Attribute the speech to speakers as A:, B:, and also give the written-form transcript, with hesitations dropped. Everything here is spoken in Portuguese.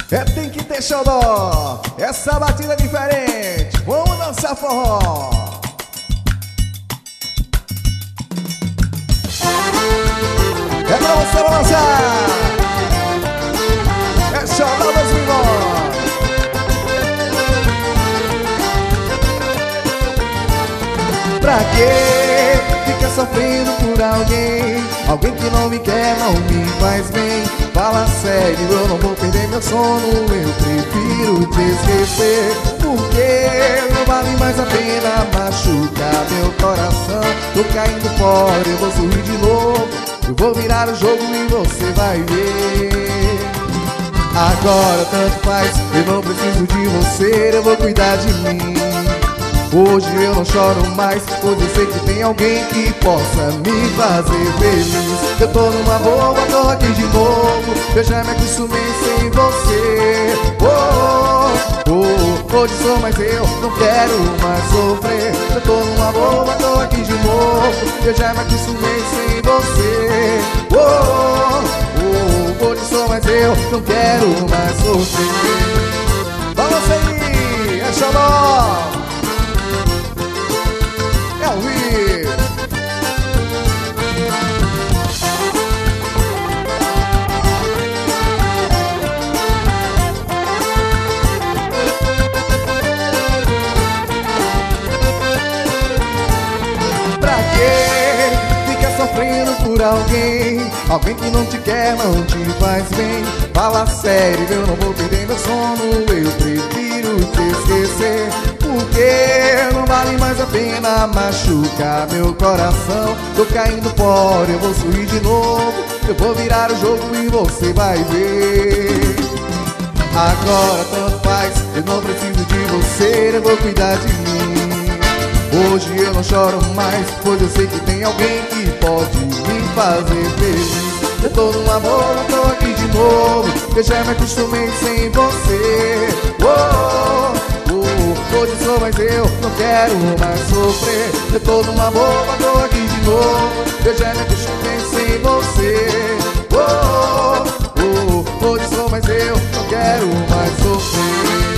A: Tem que ter xodó, essa batida é diferente. Vamos dançar forró. É pra você balançar. É xodó 2009. Pra quê? Fica sofrendo por alguém. Alguém que não me quer, não me faz bem. Fala sério, eu não vou perder meu sono. Eu prefiro te esquecer. Porque não vale mais a pena machucar meu coração. Tô caindo fora, eu vou sorrir de novo. Eu vou virar o jogo e você vai ver. Agora tanto faz, eu não preciso de você. Eu vou cuidar de mim. Hoje eu não choro mais, pois eu sei que tem alguém que possa me fazer feliz. Eu tô numa boa, tô aqui de novo. Eu já me acostumei sem você. Hoje sou mais eu, não quero mais sofrer. Eu tô numa boa, tô aqui de novo. Eu já me acostumei sem você. Hoje sou mais eu, não quero mais sofrer. Vamos aí, é xodó. É o Rio. Pra quê? Fica sofrendo por alguém. Alguém que não te quer, não te faz bem. Fala sério, eu não vou perder meu sono. Eu prefiro te esquecer. Porque não vale mais a pena machucar meu coração. Tô caindo fora, eu vou sorrir de novo. Eu vou virar o jogo e você vai ver. Agora tanto faz, eu não preciso de você. Eu vou cuidar de mim. Hoje eu não choro mais, pois eu sei que tem alguém que pode me fazer feliz. Eu tô numa boa, tô aqui de novo. Eu já me acostumei sem você. Hoje sou mais eu, não quero mais sofrer. Eu tô numa boa, tô aqui de novo. Eu já me acostumei sem você. Hoje sou mais eu, não quero mais sofrer.